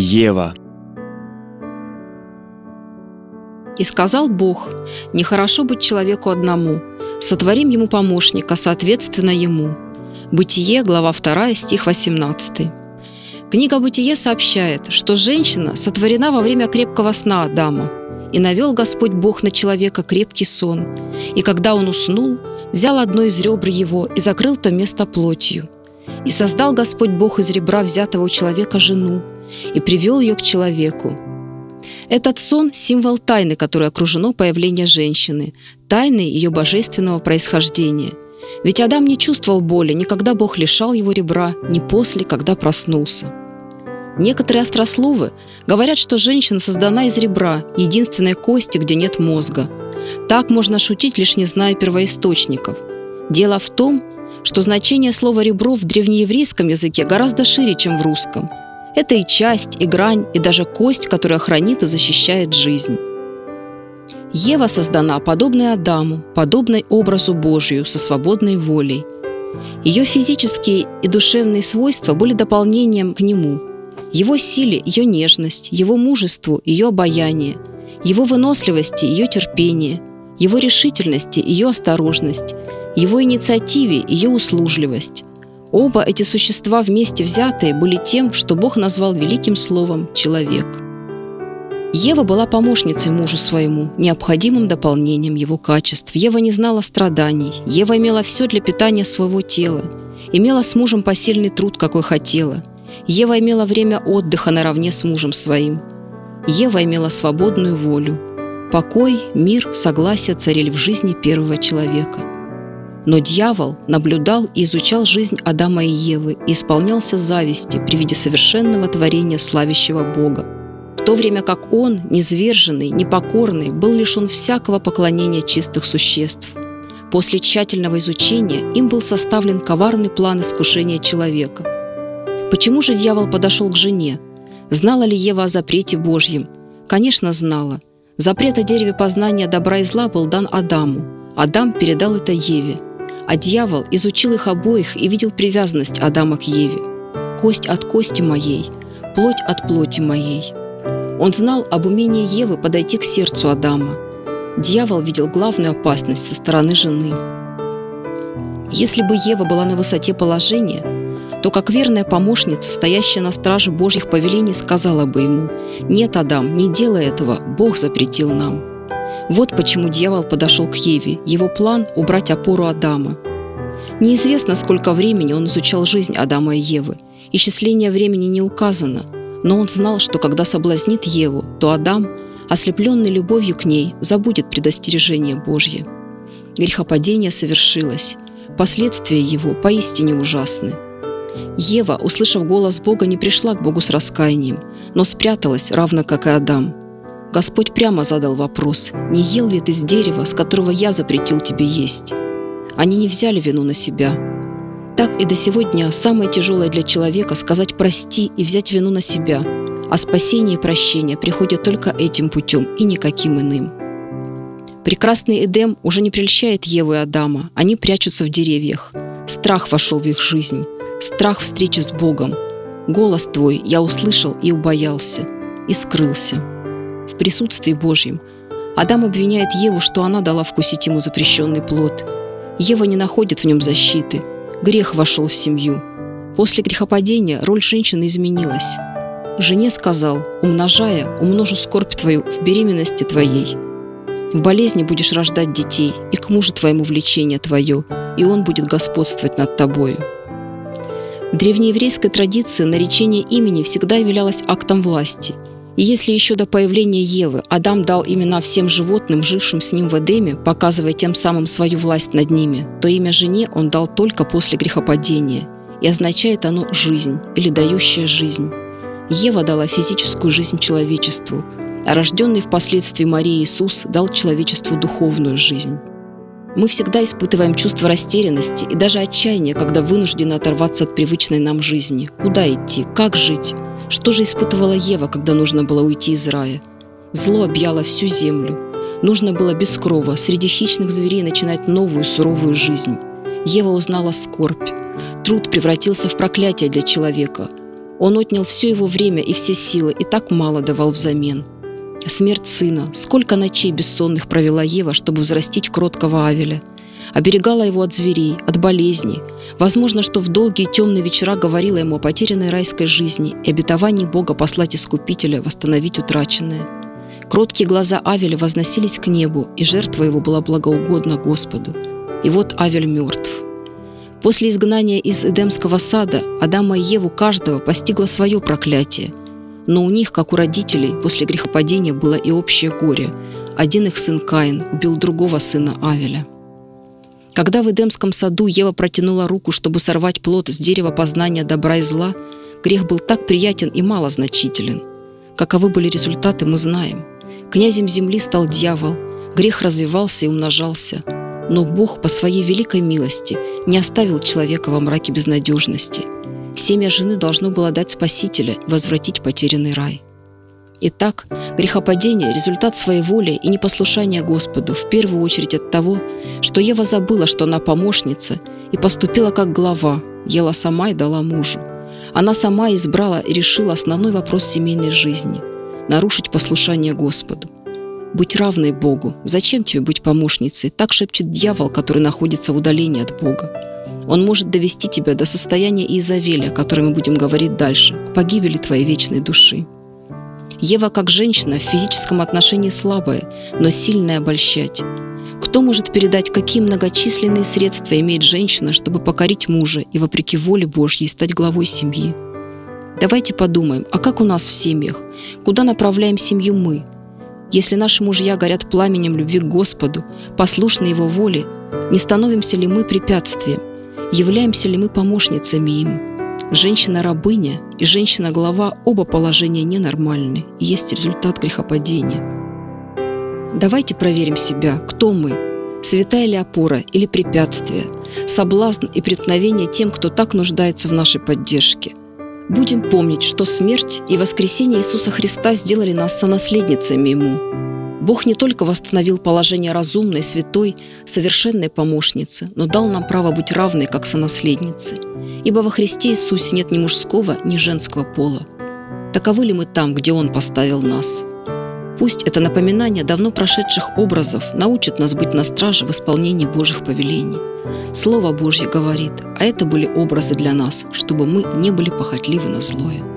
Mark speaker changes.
Speaker 1: Ева.
Speaker 2: «И сказал Бог: нехорошо быть человеку одному, сотворим ему помощника, соответственно ему». Бытие, глава 2, стих 18. Книга «Бытие» сообщает, что женщина сотворена во время крепкого сна Адама. «И навел Господь Бог на человека крепкий сон, и когда он уснул, взял одно из ребр его и закрыл то место плотью. И создал Господь Бог из ребра взятого у человека жену, и привел ее к человеку». Этот сон – символ тайны, которой окружено появление женщины, тайны ее божественного происхождения. Ведь Адам не чувствовал боли, ни когда Бог лишал его ребра, ни после, когда проснулся. Некоторые острословы говорят, что женщина создана из ребра, единственной кости, где нет мозга. Так можно шутить, лишь не зная первоисточников. Дело в том, что значение слова «ребро» в древнееврейском языке гораздо шире, чем в русском. Это и часть, и грань, и даже кость, которая хранит и защищает жизнь. Ева создана подобной Адаму, подобной образу Божию, со свободной волей. Ее физические и душевные свойства были дополнением к нему. Его силе – ее нежность, его мужеству – ее обаяние, его выносливости – ее терпение, его решительности – ее осторожность, его инициативе – ее услужливость. Оба эти существа вместе взятые были тем, что Бог назвал великим словом «человек». Ева была помощницей мужу своему, необходимым дополнением его качеств. Ева не знала страданий. Ева имела все для питания своего тела. Имела с мужем посильный труд, какой хотела. Ева имела время отдыха наравне с мужем своим. Ева имела свободную волю. Покой, мир, согласие царили в жизни первого человека. Но дьявол наблюдал и изучал жизнь Адама и Евы и исполнялся зависти при виде совершенного творения славящего Бога, в то время как он, низверженный, непокорный, был лишен всякого поклонения чистых существ. После тщательного изучения им был составлен коварный план искушения человека. Почему же дьявол подошел к жене? Знала ли Ева о запрете Божьем? Конечно, знала. Запрет о дереве познания добра и зла был дан Адаму. Адам передал это Еве. А дьявол изучил их обоих и видел привязанность Адама к Еве. «Кость от кости моей, плоть от плоти моей». Он знал об умении Евы подойти к сердцу Адама. Дьявол видел главную опасность со стороны жены. Если бы Ева была на высоте положения, то, как верная помощница, стоящая на страже Божьих повелений, сказала бы ему: «Нет, Адам, не делай этого, Бог запретил нам». Вот почему дьявол подошел к Еве. Его план – убрать опору Адама. Неизвестно, сколько времени он изучал жизнь Адама и Евы. Исчисление времени не указано. Но он знал, что когда соблазнит Еву, то Адам, ослепленный любовью к ней, забудет предостережение Божье. Грехопадение совершилось. Последствия его поистине ужасны. Ева, услышав голос Бога, не пришла к Богу с раскаянием, но спряталась, равно как и Адам. Господь прямо задал вопрос: «Не ел ли ты с дерева, с которого я запретил тебе есть?» Они не взяли вину на себя. Так и до сего дня самое тяжелое для человека — сказать «прости» и взять вину на себя. А спасение и прощение приходят только этим путем и никаким иным. Прекрасный Эдем уже не прельщает Еву и Адама. Они прячутся в деревьях. Страх вошел в их жизнь. Страх встречи с Богом. «Голос твой я услышал и убоялся, и скрылся». В присутствии Божьем Адам обвиняет Еву, что она дала вкусить ему запрещенный плод. Ева не находит в нем защиты. Грех вошел в семью. После грехопадения роль женщины изменилась. Жене сказал: «Умножая, умножу скорбь твою в беременности твоей. В болезни будешь рождать детей, и к мужу твоему влечение твое, и он будет господствовать над тобою». В древнееврейской традиции наречение имени всегда являлось актом власти. И если еще до появления Евы Адам дал имена всем животным, жившим с ним в Эдеме, показывая тем самым свою власть над ними, то имя жене он дал только после грехопадения, и означает оно «жизнь» или «дающая жизнь». Ева дала физическую жизнь человечеству, а рожденный впоследствии Марии Иисус дал человечеству духовную жизнь. Мы всегда испытываем чувство растерянности и даже отчаяния, когда вынуждены оторваться от привычной нам жизни. Куда идти? Как жить? Что же испытывала Ева, когда нужно было уйти из рая? Зло объяло всю землю. Нужно было без крова, среди хищных зверей начинать новую суровую жизнь. Ева узнала скорбь. Труд превратился в проклятие для человека. Он отнял все его время и все силы и так мало давал взамен. Смерть сына, сколько ночей бессонных провела Ева, чтобы взрастить кроткого Авеля. Оберегала его от зверей, от болезней. Возможно, что в долгие темные вечера говорила ему о потерянной райской жизни и обетовании Бога послать Искупителя, восстановить утраченное. Кроткие глаза Авеля возносились к небу, и жертва его была благоугодна Господу. И вот Авель мертв. После изгнания из Эдемского сада Адама и Еву каждого постигло свое проклятие. Но у них, как у родителей, после грехопадения было и общее горе. Один их сын Каин убил другого сына Авеля. Когда в Эдемском саду Ева протянула руку, чтобы сорвать плод с дерева познания добра и зла, грех был так приятен и малозначителен. Каковы были результаты, мы знаем. Князем земли стал дьявол, грех развивался и умножался. Но Бог по своей великой милости не оставил человека во мраке безнадежности. Семя жены должно было дать Спасителя и возвратить потерянный рай. Итак, грехопадение – результат своеволия и непослушания Господу, в первую очередь от того, что Ева забыла, что она помощница, и поступила как глава, ела сама и дала мужу. Она сама избрала и решила основной вопрос семейной жизни – нарушить послушание Господу. «Будь равной Богу. Зачем тебе быть помощницей?» – так шепчет дьявол, который находится в удалении от Бога. Он может довести тебя до состояния Иезавеля, о котором мы будем говорить дальше, к погибели твоей вечной души. Ева, как женщина, в физическом отношении слабая, но сильная обольщать. Кто может передать, какие многочисленные средства имеет женщина, чтобы покорить мужа и, вопреки воле Божьей, стать главой семьи? Давайте подумаем, а как у нас в семьях? Куда направляем семью мы? Если наши мужья горят пламенем любви к Господу, послушны Его воле, не становимся ли мы препятствием? Являемся ли мы помощницами им? Женщина-рабыня и женщина-глава – оба положения ненормальны, и есть результат грехопадения. Давайте проверим себя, кто мы – святая ли опора или препятствие, соблазн и преткновение тем, кто так нуждается в нашей поддержке. Будем помнить, что смерть и воскресение Иисуса Христа сделали нас сонаследницами Ему. Бог не только восстановил положение разумной, святой, совершенной помощницы, но дал нам право быть равной, как сонаследницы. Ибо во Христе Иисусе нет ни мужского, ни женского пола. Таковы ли мы там, где Он поставил нас? Пусть это напоминание давно прошедших образов научит нас быть на страже в исполнении Божьих повелений. Слово Божье говорит, а это были образы для нас, чтобы мы не были похотливы на злое.